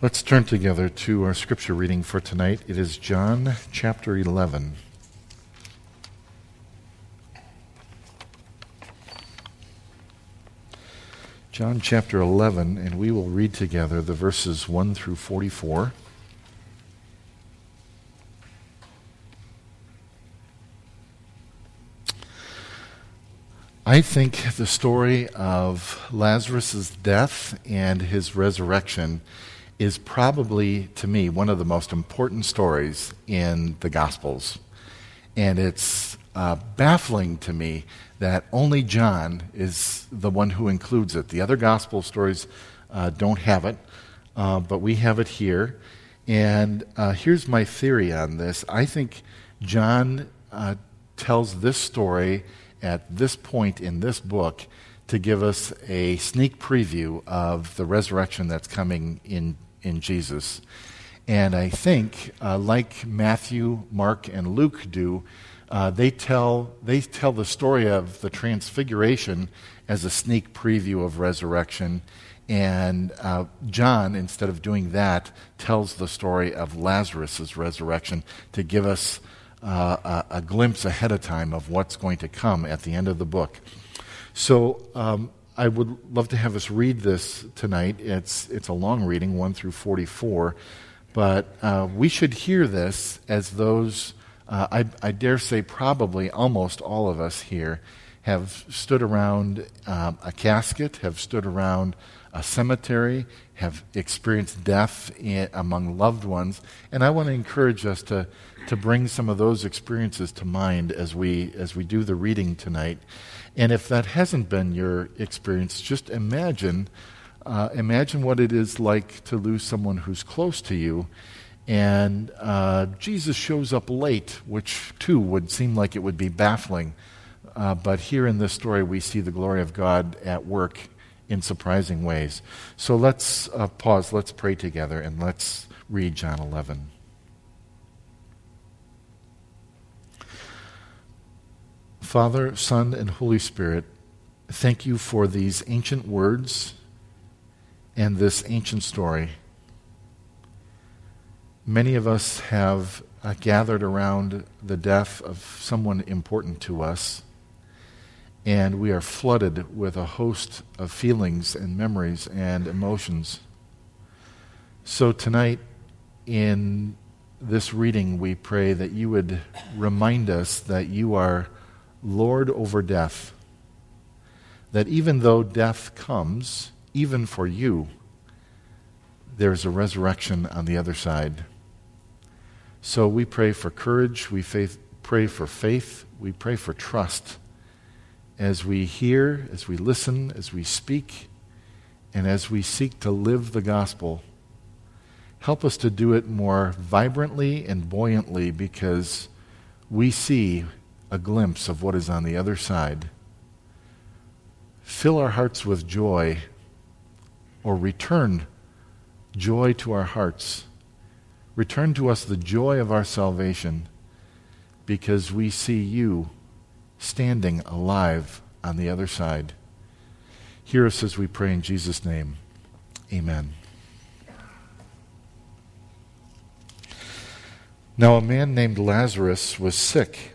Let's turn together to our scripture reading for tonight. It is John chapter 11. John chapter 11, and we will read together the verses 1 through 44. I think the story of Lazarus' death and his resurrection is probably, to me, one of the most important stories in the Gospels. And it's baffling to me that only John is the one who includes it. The other Gospel stories don't have it, but we have it here. And here's my theory on this. I think John tells this story at this point in this book to give us a sneak preview of the resurrection that's coming in Jesus. And I think, like Matthew, Mark, and Luke do, they tell the story of the transfiguration as a sneak preview of resurrection. And John, instead of doing that, tells the story of Lazarus' resurrection to give us a glimpse ahead of time of what's going to come at the end of the book. So I would love to have us read this tonight. It's a long reading, 1 through 44, but we should hear this as those, I dare say probably almost all of us here have stood around a casket, have stood around a cemetery, have experienced death among loved ones, and I want to encourage us to bring some of those experiences to mind as we do the reading tonight. And if that hasn't been your experience, just imagine what it is like to lose someone who's close to you, and Jesus shows up late, which too would seem like it would be baffling. But here in this story, we see the glory of God at work in surprising ways. So let's pause, let's pray together, and let's read John 11. Father, Son, and Holy Spirit, thank you for these ancient words and this ancient story. Many of us have gathered around the death of someone important to us, and we are flooded with a host of feelings and memories and emotions. So tonight, in this reading, we pray that you would remind us that you are Lord over death, that even though death comes, even for you, there's a resurrection on the other side. So we pray for courage, we pray for faith, we pray for trust as we hear, as we listen, as we speak, and as we seek to live the gospel. Help us to do it more vibrantly and buoyantly because we see a glimpse of what is on the other side. Fill our hearts with joy, or return joy to our hearts. Return to us the joy of our salvation, because we see you standing alive on the other side. Hear us as we pray in Jesus' name. Amen. Now a man named Lazarus was sick.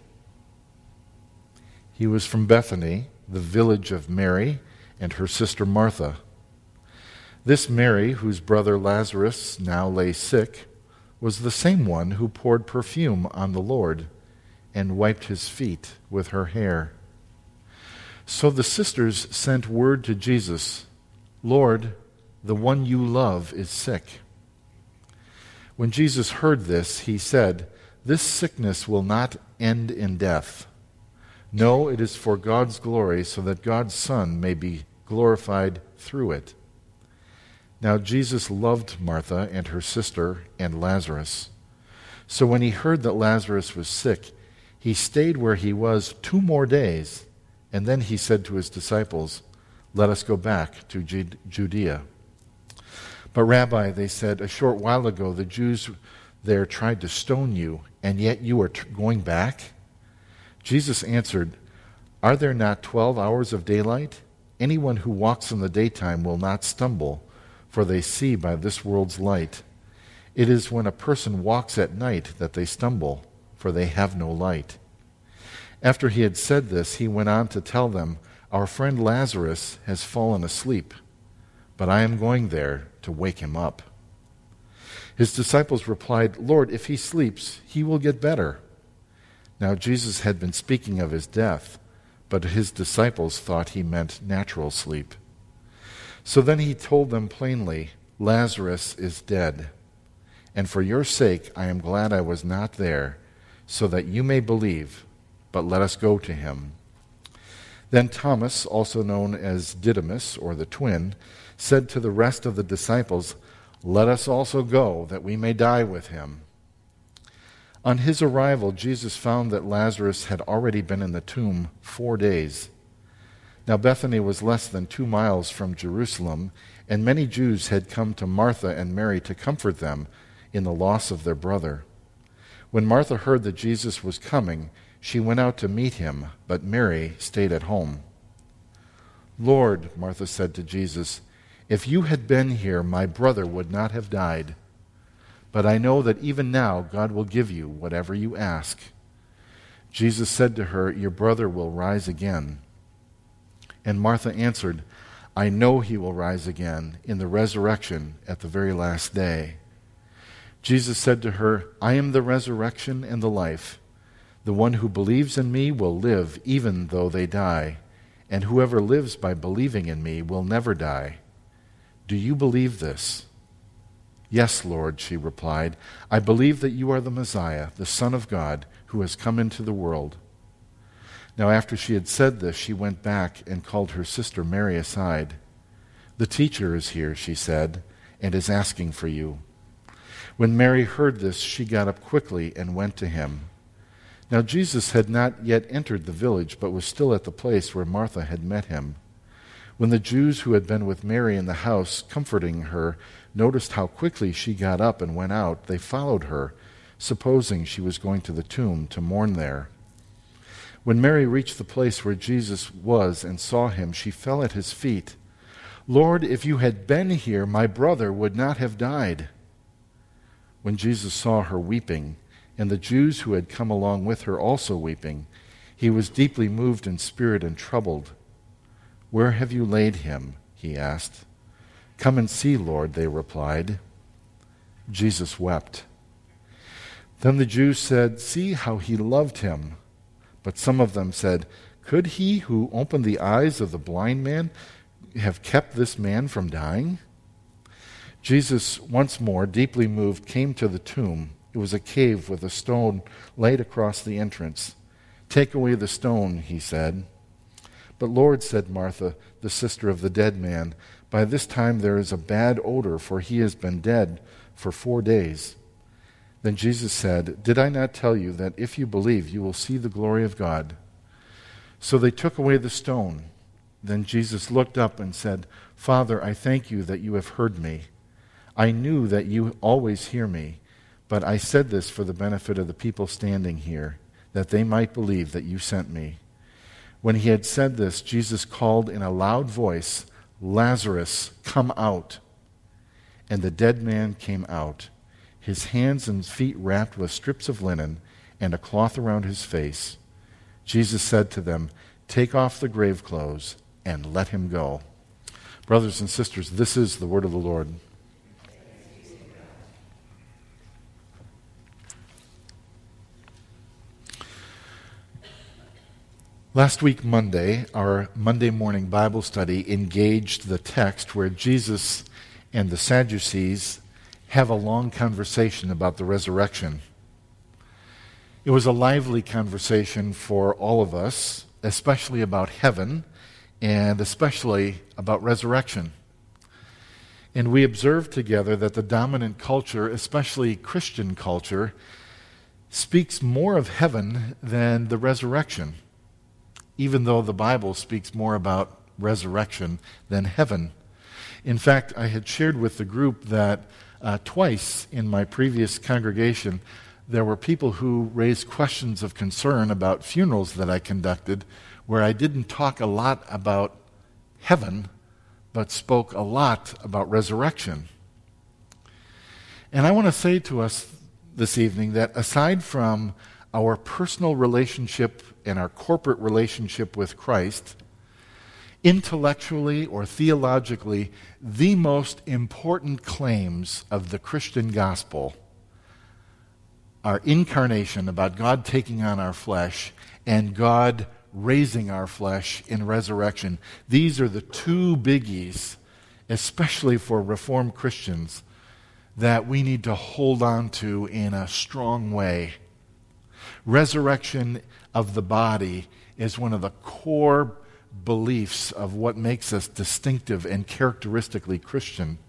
He was from Bethany, the village of Mary and her sister Martha. This Mary, whose brother Lazarus now lay sick, was the same one who poured perfume on the Lord and wiped his feet with her hair. So the sisters sent word to Jesus, "Lord, the one you love is sick." When Jesus heard this, he said, "This sickness will not end in death. No, it is for God's glory, so that God's Son may be glorified through it." Now Jesus loved Martha and her sister and Lazarus. So when he heard that Lazarus was sick, he stayed where he was 2 more days, and then he said to his disciples, "Let us go back to Judea." "But Rabbi," they said, "a short while ago the Jews there tried to stone you, and yet you are going back?" Jesus answered, "Are there not 12 hours of daylight? Anyone who walks in the daytime will not stumble, for they see by this world's light. It is when a person walks at night that they stumble, for they have no light." After he had said this, he went on to tell them, "Our friend Lazarus has fallen asleep, but I am going there to wake him up." His disciples replied, "Lord, if he sleeps, he will get better." Now Jesus had been speaking of his death, but his disciples thought he meant natural sleep. So then he told them plainly, "Lazarus is dead, and for your sake I am glad I was not there, so that you may believe, but let us go to him." Then Thomas, also known as Didymus, or the twin, said to the rest of the disciples, "Let us also go, that we may die with him." On his arrival, Jesus found that Lazarus had already been in the tomb 4 days. Now Bethany was less than 2 miles from Jerusalem, and many Jews had come to Martha and Mary to comfort them in the loss of their brother. When Martha heard that Jesus was coming, she went out to meet him, but Mary stayed at home. "Lord," Martha said to Jesus, "if you had been here, my brother would not have died. But I know that even now God will give you whatever you ask." Jesus said to her, "Your brother will rise again." And Martha answered, "I know he will rise again in the resurrection at the very last day." Jesus said to her, "I am the resurrection and the life. The one who believes in me will live even though they die, and whoever lives by believing in me will never die. Do you believe this?" "Yes, Lord," she replied. "I believe that you are the Messiah, the Son of God, who has come into the world." Now after she had said this, she went back and called her sister Mary aside. "The teacher is here," she said, "and is asking for you." When Mary heard this, she got up quickly and went to him. Now Jesus had not yet entered the village, but was still at the place where Martha had met him. When the Jews who had been with Mary in the house, comforting her, noticed how quickly she got up and went out, they followed her, supposing she was going to the tomb to mourn there. When Mary reached the place where Jesus was and saw him, she fell at his feet. "Lord, if you had been here, my brother would not have died." When Jesus saw her weeping, and the Jews who had come along with her also weeping, he was deeply moved in spirit and troubled. "Where have you laid him?" he asked. "Come and see, Lord," they replied. Jesus wept. Then the Jews said, "See how he loved him." But some of them said, "Could he who opened the eyes of the blind man have kept this man from dying?" Jesus, once more, deeply moved, came to the tomb. It was a cave with a stone laid across the entrance. "Take away the stone," he said. "But Lord," said Martha, the sister of the dead man, "by this time there is a bad odor, for he has been dead for 4 days." Then Jesus said, "Did I not tell you that if you believe, you will see the glory of God?" So they took away the stone. Then Jesus looked up and said, "Father, I thank you that you have heard me. I knew that you always hear me, but I said this for the benefit of the people standing here, that they might believe that you sent me." When he had said this, Jesus called in a loud voice, "Lazarus, come out." And the dead man came out, his hands and feet wrapped with strips of linen and a cloth around his face. Jesus said to them, "Take off the grave clothes and let him go." Brothers and sisters, this is the word of the Lord. Last week, Monday, our Monday morning Bible study engaged the text where Jesus and the Sadducees have a long conversation about the resurrection. It was a lively conversation for all of us, especially about heaven and especially about resurrection. And we observed together that the dominant culture, especially Christian culture, speaks more of heaven than the resurrection, even though the Bible speaks more about resurrection than heaven. In fact, I had shared with the group that twice in my previous congregation, there were people who raised questions of concern about funerals that I conducted, where I didn't talk a lot about heaven, but spoke a lot about resurrection. And I want to say to us this evening that aside from our personal relationship and our corporate relationship with Christ, intellectually or theologically, the most important claims of the Christian gospel are incarnation, about God taking on our flesh, and God raising our flesh in resurrection. These are the two biggies, especially for Reformed Christians, that we need to hold on to in a strong way. Resurrection of the body is one of the core beliefs of what makes us distinctive and characteristically Christian.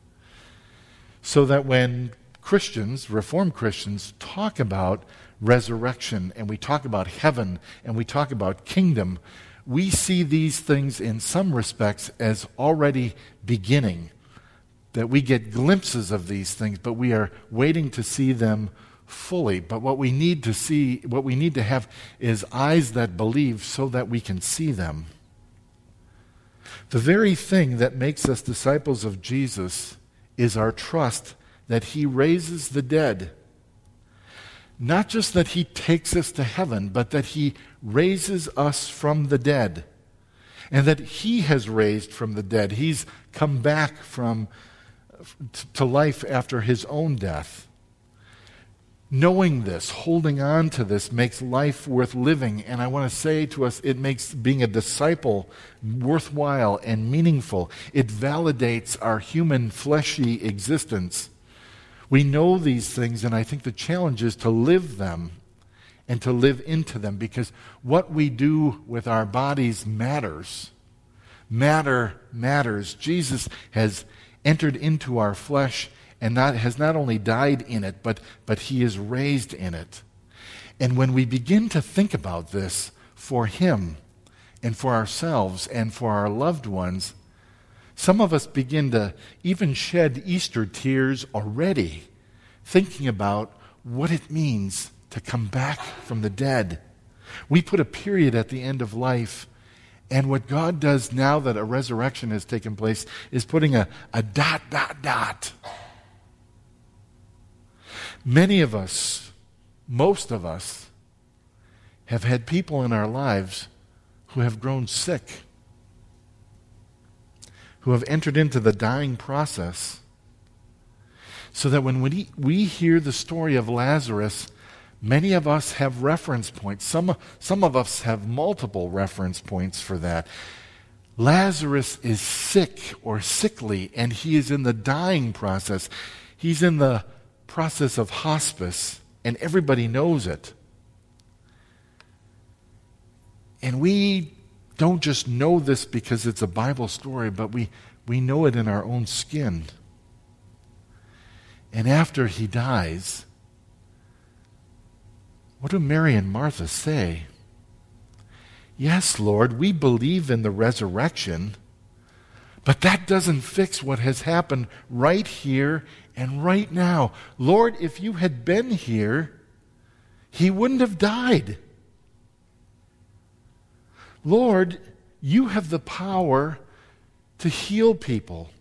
So that when Christians, Reformed Christians, talk about resurrection and we talk about heaven and we talk about kingdom, we see these things in some respects as already beginning. That we get glimpses of these things, but we are waiting to see them fully. But what we need to see, what we need to have is eyes that believe so that we can see them. The very thing that makes us disciples of Jesus is our trust that he raises the dead. Not just that he takes us to heaven, but that he raises us from the dead. And that he has raised from the dead. He's come back to life after his own death. Knowing this, holding on to this, makes life worth living. And I want to say to us, it makes being a disciple worthwhile and meaningful. It validates our human, fleshy existence. We know these things, and I think the challenge is to live them and to live into them, because what we do with our bodies matters. Matter matters. Jesus has entered into our flesh and has not only died in it, but he is raised in it. And when we begin to think about this for him and for ourselves and for our loved ones, some of us begin to even shed Easter tears already, thinking about what it means to come back from the dead. We put a period at the end of life, and what God does now that a resurrection has taken place is putting a ... Many of us, most of us, have had people in our lives who have grown sick, who have entered into the dying process, so that when we hear the story of Lazarus, many of us have reference points. Some of us have multiple reference points for that. Lazarus is sick or sickly, and he is in the dying process. He's in the process of hospice, and everybody knows it. And we don't just know this because it's a Bible story, but we know it in our own skin. And after he dies, what do Mary and Martha say? Yes, Lord, we believe in the resurrection, but that doesn't fix what has happened right here and right now. Lord, if you had been here, he wouldn't have died. Lord, you have the power to heal people.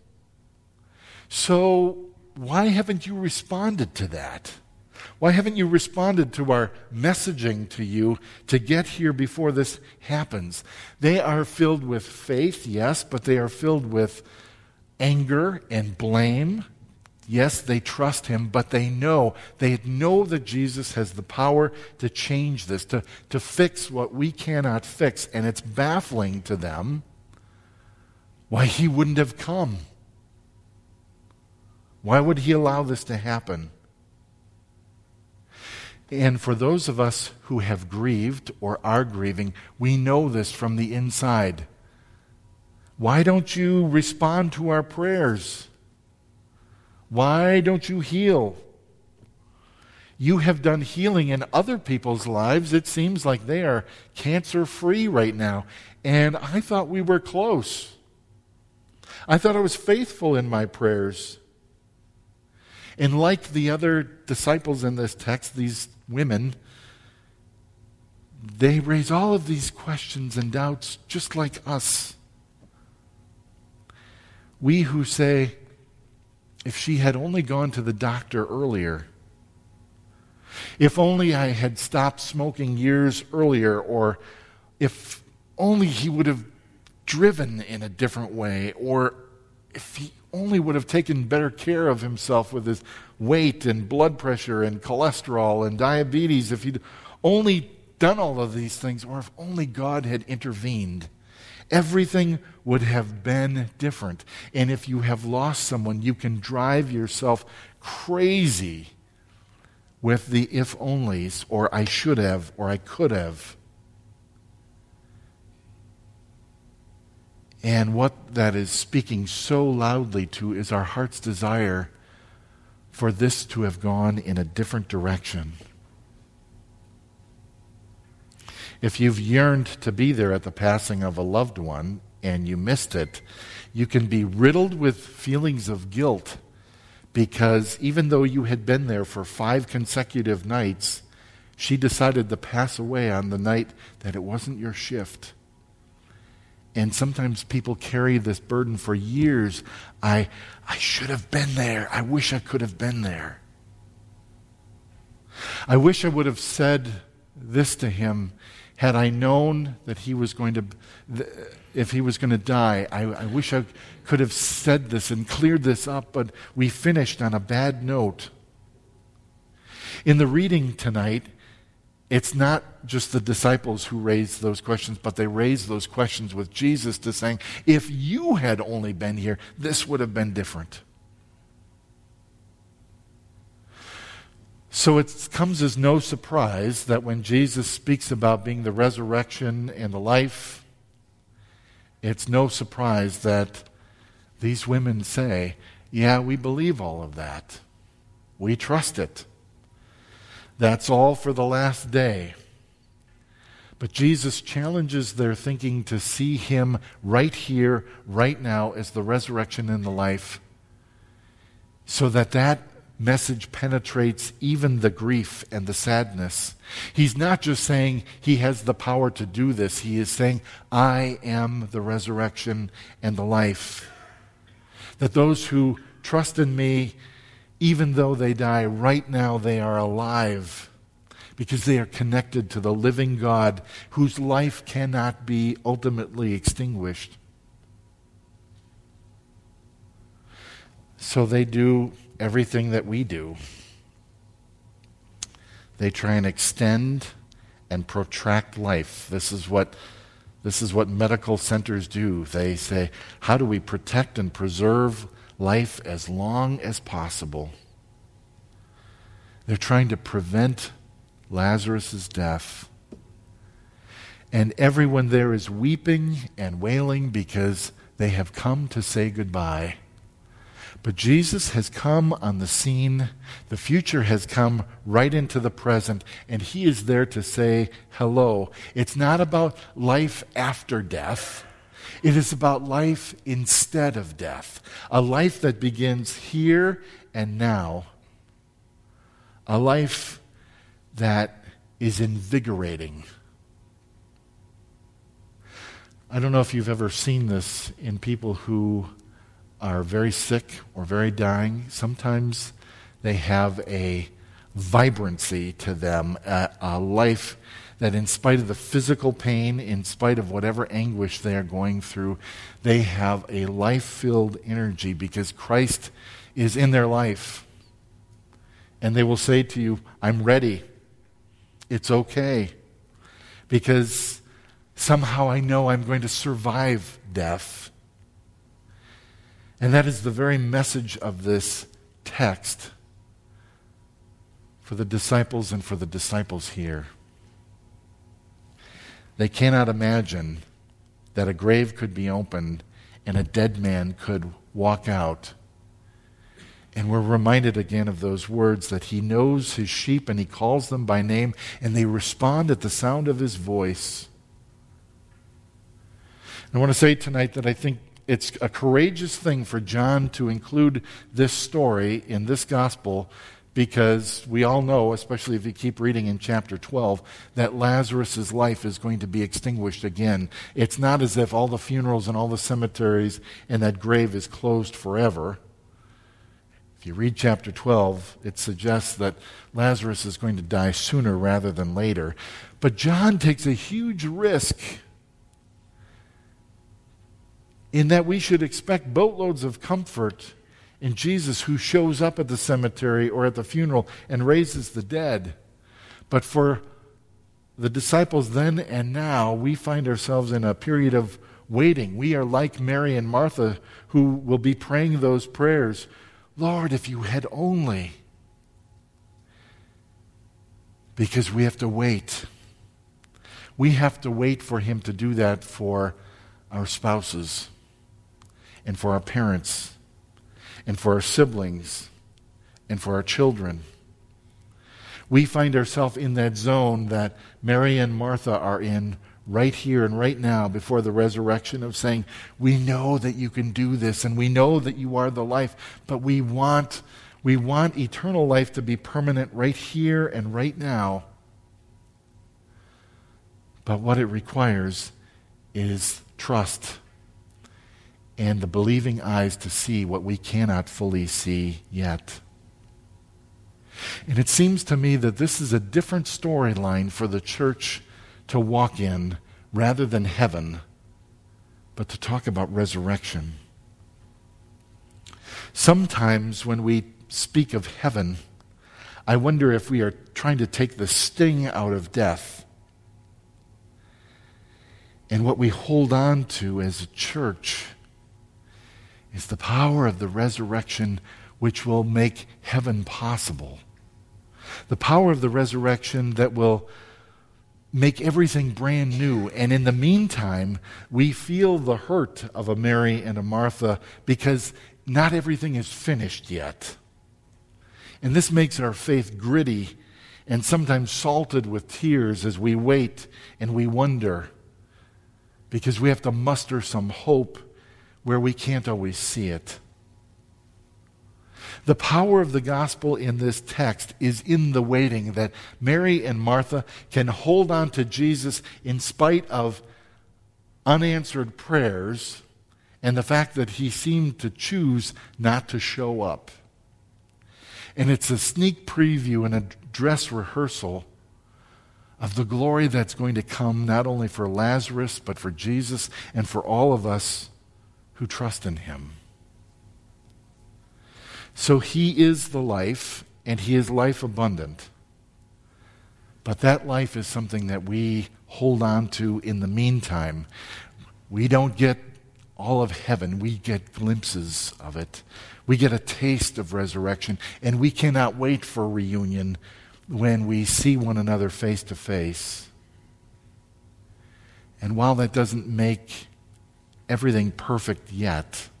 So why haven't you responded to that? Why haven't you responded to our messaging to you to get here before this happens? They are filled with faith, yes, but they are filled with anger and blame. Yes, they trust him, but they know that Jesus has the power to change this, to fix what we cannot fix, and it's baffling to them why he wouldn't have come. Why would he allow this to happen? And for those of us who have grieved or are grieving, we know this from the inside. Why don't you respond to our prayers? Why don't you heal? You have done healing in other people's lives. It seems like they are cancer-free right now. And I thought we were close. I thought I was faithful in my prayers. And like the other disciples in this text, these women, they raise all of these questions and doubts just like us. We who say, if she had only gone to the doctor earlier, if only I had stopped smoking years earlier, or if only he would have driven in a different way, or if he only would have taken better care of himself with his weight and blood pressure and cholesterol and diabetes, if he'd only done all of these things, or if only God had intervened, everything would have been different. And if you have lost someone, you can drive yourself crazy with the if-onlys, or I should have, or I could have. And what that is speaking so loudly to is our heart's desire for this to have gone in a different direction. If you've yearned to be there at the passing of a loved one and you missed it, you can be riddled with feelings of guilt, because even though you had been there for 5 consecutive nights, she decided to pass away on the night that it wasn't your shift. And sometimes people carry this burden for years. I should have been there. I wish I could have been there. I wish I would have said this to him had I known that he was going to, if he was going to die. I wish I could have said this and cleared this up, but we finished on a bad note. In the reading tonight, it's not just the disciples who raised those questions, but they raised those questions with Jesus to saying, if you had only been here, this would have been different. So it comes as no surprise that when Jesus speaks about being the resurrection and the life, it's no surprise that these women say, yeah, we believe all of that. We trust it. That's all for the last day. But Jesus challenges their thinking to see him right here, right now, as the resurrection and the life, so that that message penetrates even the grief and the sadness. He's not just saying he has the power to do this. He is saying, I am the resurrection and the life. That those who trust in me, even though they die, right now they are alive because they are connected to the living God whose life cannot be ultimately extinguished. So they do everything that we do. They try and extend and protract life. This is what medical centers do. They say, how do we protect and preserve life as long as possible? They're trying to prevent Lazarus' death. And everyone there is weeping and wailing because they have come to say goodbye. But Jesus has come on the scene. The future has come right into the present, and he is there to say hello. It's not about life after death. It is about life instead of death. A life that begins here and now. A life that is invigorating. I don't know if you've ever seen this in people who are very sick or very dying. Sometimes they have a vibrancy to them, a life that in spite of the physical pain, in spite of whatever anguish they are going through, they have a life-filled energy because Christ is in their life. And they will say to you, I'm ready. It's okay. Because somehow I know I'm going to survive death. And that is the very message of this text for the disciples and for the disciples here. They cannot imagine that a grave could be opened and a dead man could walk out. And we're reminded again of those words that he knows his sheep and he calls them by name and they respond at the sound of his voice. I want to say tonight that I think it's a courageous thing for John to include this story in this gospel because we all know, especially if you keep reading in chapter 12, that Lazarus' life is going to be extinguished again. It's not as if all the funerals and all the cemeteries and that grave is closed forever. If you read chapter 12, it suggests that Lazarus is going to die sooner rather than later. But John takes a huge risk in that we should expect boatloads of comfort in Jesus, who shows up at the cemetery or at the funeral and raises the dead. But for the disciples then and now, we find ourselves in a period of waiting. We are like Mary and Martha, who will be praying those prayers. Lord, if you had only. Because we have to wait. We have to wait for him to do that for our spouses and for our parents and for our siblings, and for our children. We find ourselves in that zone that Mary and Martha are in right here and right now before the resurrection, of saying, we know that you can do this, and we know that you are the life, but we want eternal life to be permanent right here and right now. But what it requires is trust and the believing eyes to see what we cannot fully see yet. And it seems to me that this is a different storyline for the church to walk in, rather than heaven, but to talk about resurrection. Sometimes when we speak of heaven, I wonder if we are trying to take the sting out of death. And what we hold on to as a church is the power of the resurrection, which will make heaven possible. The power of the resurrection that will make everything brand new. And in the meantime, we feel the hurt of a Mary and a Martha, because not everything is finished yet. And this makes our faith gritty and sometimes salted with tears as we wait and we wonder, because we have to muster some hope where we can't always see it. The power of the gospel in this text is in the waiting, that Mary and Martha can hold on to Jesus in spite of unanswered prayers and the fact that he seemed to choose not to show up. And it's a sneak preview and a dress rehearsal of the glory that's going to come, not only for Lazarus, but for Jesus and for all of us who trust in him. So he is the life, and he is life abundant. But that life is something that we hold on to in the meantime. We don't get all of heaven. We get glimpses of it. We get a taste of resurrection, and we cannot wait for reunion when we see one another face to face. And while that doesn't make everything perfect yet,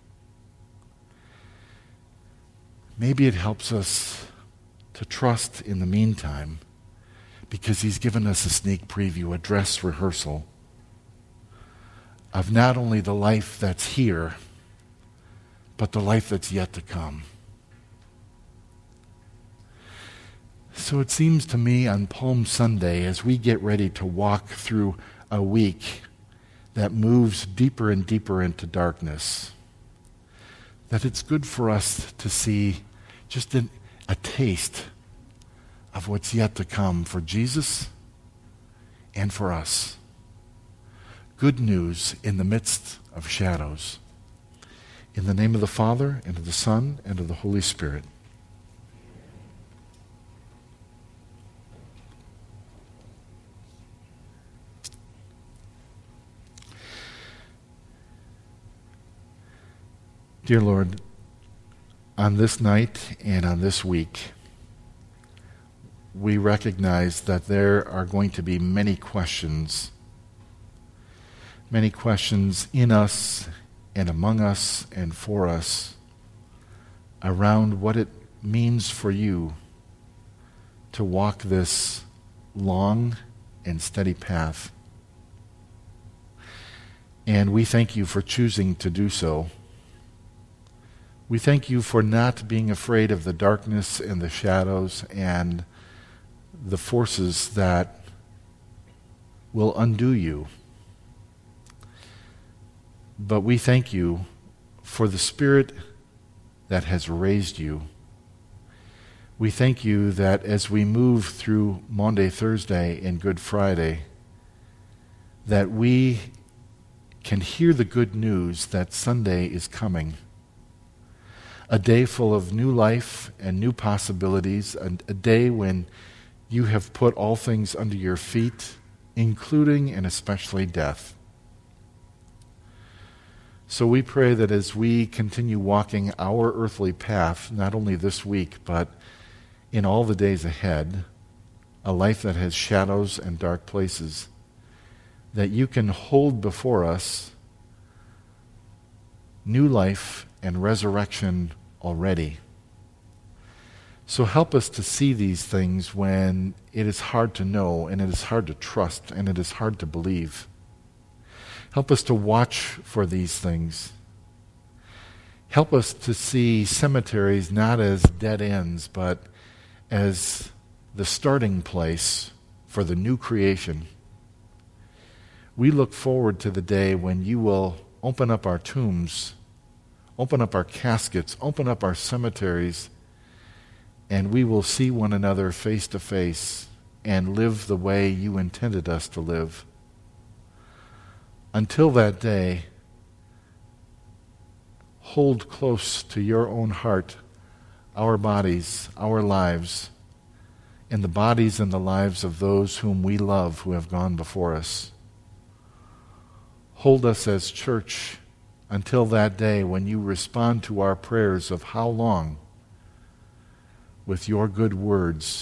maybe it helps us to trust in the meantime, because he's given us a sneak preview, a dress rehearsal of not only the life that's here, but the life that's yet to come. So it seems to me on Palm Sunday, as we get ready to walk through a week that moves deeper and deeper into darkness, that it's good for us to see just a taste of what's yet to come for Jesus and for us. Good news in the midst of shadows. In the name of the Father, and of the Son, and of the Holy Spirit. Dear Lord, on this night and on this week, we recognize that there are going to be many questions in us and among us and for us around what it means for you to walk this long and steady path. And we thank you for choosing to do so. We thank you for not being afraid of the darkness and the shadows and the forces that will undo you. But we thank you for the Spirit that has raised you. We thank you that as we move through Maundy Thursday and Good Friday, that we can hear the good news that Sunday is coming. A day full of new life and new possibilities, a day when you have put all things under your feet, including and especially death. So we pray that as we continue walking our earthly path, not only this week, but in all the days ahead, a life that has shadows and dark places, that you can hold before us new life and resurrection already. So help us to see these things when it is hard to know, and it is hard to trust, and it is hard to believe. Help us to watch for these things. Help us to see cemeteries not as dead ends, but as the starting place for the new creation. We look forward to the day when you will open up our tombs, open up our caskets, open up our cemeteries, and we will see one another face to face and live the way you intended us to live. Until that day, hold close to your own heart our bodies, our lives, and the bodies and the lives of those whom we love who have gone before us. Hold us as church until that day when you respond to our prayers of how long with your good words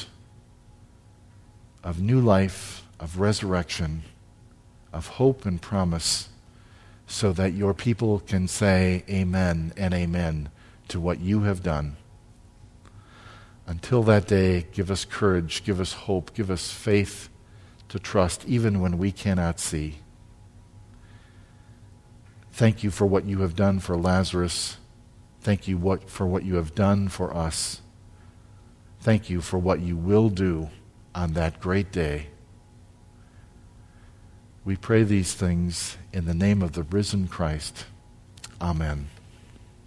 of new life, of resurrection, of hope and promise, so that your people can say amen and amen to what you have done. Until that day, give us courage, give us hope, give us faith to trust even when we cannot see. Thank you for what you have done for Lazarus. Thank you for what you have done for us. Thank you for what you will do on that great day. We pray these things in the name of the risen Christ. Amen.